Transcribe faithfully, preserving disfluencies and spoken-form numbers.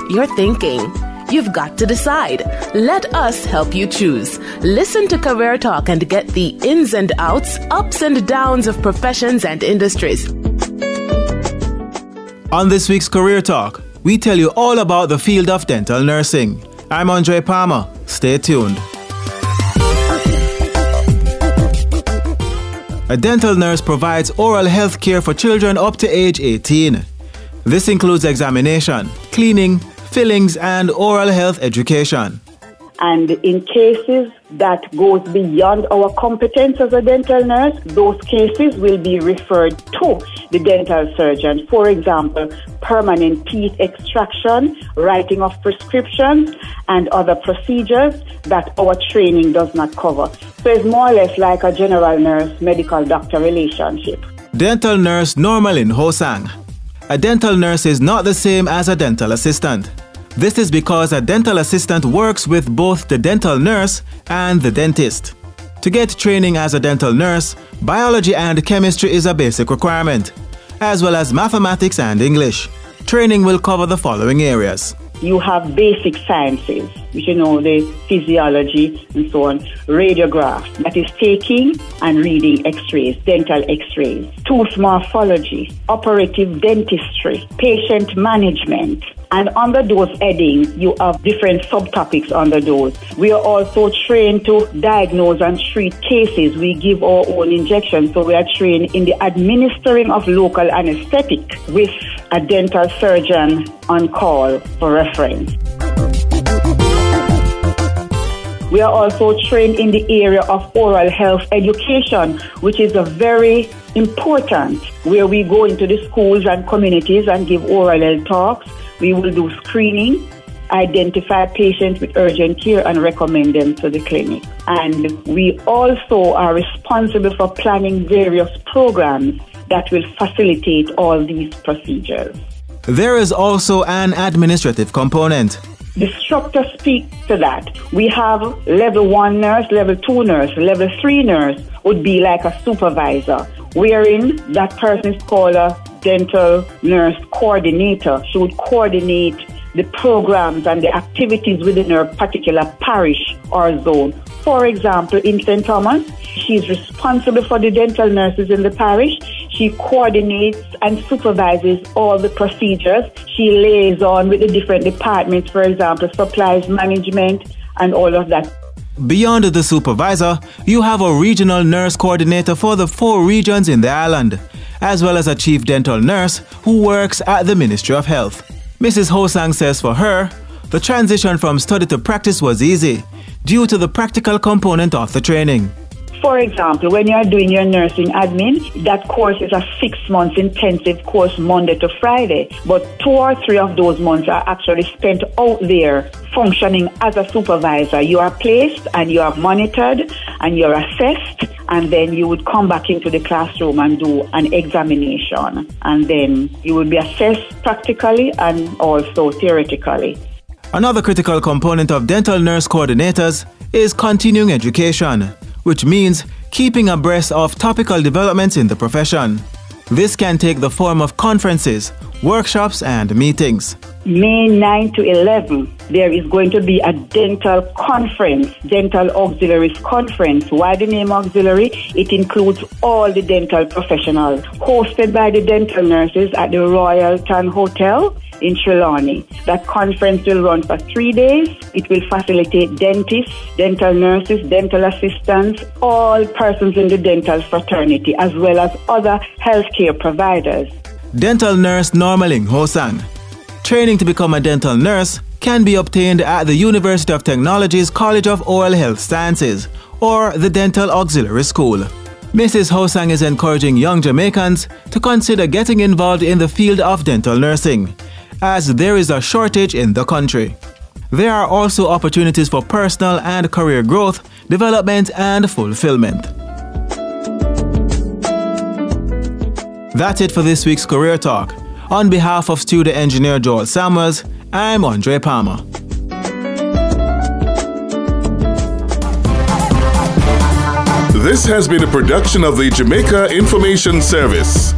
You're thinking, you've got to decide. Let us help you choose. Listen to Career Talk and get the ins and outs, ups and downs of professions and industries. On this week's Career Talk, we tell you all about the field of dental nursing. I'm Andre Palmer. Stay tuned. A dental nurse provides oral health care for children up to age eighteen. This includes examination, cleaning, fillings, and oral health education. And in cases that goes beyond our competence as a dental nurse, those cases will be referred to the dental surgeon. For example, permanent teeth extraction, writing of prescriptions, and other procedures that our training does not cover. So it's more or less like a general nurse, medical doctor relationship. Dental nurse Normalin Hosang. A dental nurse is not the same as a dental assistant. This is because a dental assistant works with both the dental nurse and the dentist. To get training as a dental nurse, biology and chemistry is a basic requirement, as well as mathematics and English. Training will cover the following areas. You have basic sciences, which you know, the physiology and so on, radiograph, that is taking and reading x-rays, dental x-rays, tooth morphology, operative dentistry, patient management. And under those headings, you have different subtopics under those. We are also trained to diagnose and treat cases. We give our own injections, so we are trained in the administering of local anesthetic with a dental surgeon on call for reference. We are also trained in the area of oral health education, which is a very important, where we go into the schools and communities and give oral health talks. We will do screening, identify patients with urgent care and recommend them to the clinic. And we also are responsible for planning various programs that will facilitate all these procedures. There is also an administrative component. The structure speaks to that. We have level one nurse, level two nurse, level three nurse would be like a supervisor, wherein that person is called a dental nurse coordinator. She would coordinate the programs and the activities within her particular parish or zone. For example, in Saint Thomas, she's responsible for the dental nurses in the parish. She coordinates and supervises all the procedures. She liaises with the different departments, for example, supplies management and all of that. Beyond the supervisor, you have a regional nurse coordinator for the four regions in the island, as well as a chief dental nurse who works at the Ministry of Health. Missus Hosang says for her, the transition from study to practice was easy due to the practical component of the training. For example, when you are doing your nursing admin, that course is a six months intensive course Monday to Friday. But two or three of those months are actually spent out there functioning as a supervisor. You are placed and you are monitored and you're assessed, and then you would come back into the classroom and do an examination. And then you will be assessed practically and also theoretically. Another critical component of dental nurse coordinators is continuing education, which means keeping abreast of topical developments in the profession. This can take the form of conferences, workshops, and meetings. May ninth to eleventh, there is going to be a dental conference, Dental Auxiliaries Conference. Why the name auxiliary? It includes all the dental professionals, hosted by the dental nurses at the Royal Tan Hotel in Trelawney. That conference will run for three days. It will facilitate dentists, dental nurses, dental assistants, all persons in the dental fraternity, as well as other healthcare providers. Dental nurse Normalin Hosang. Training to become a dental nurse can be obtained at the University of Technology's College of Oral Health Sciences or the Dental Auxiliary School. Missus Hosang is encouraging young Jamaicans to consider getting involved in the field of dental nursing, as there is a shortage in the country. There are also opportunities for personal and career growth, development, and fulfillment. That's it for this week's Career Talk. On behalf of studio engineer Joel Samuels, I'm Andre Palmer. This has been a production of the Jamaica Information Service.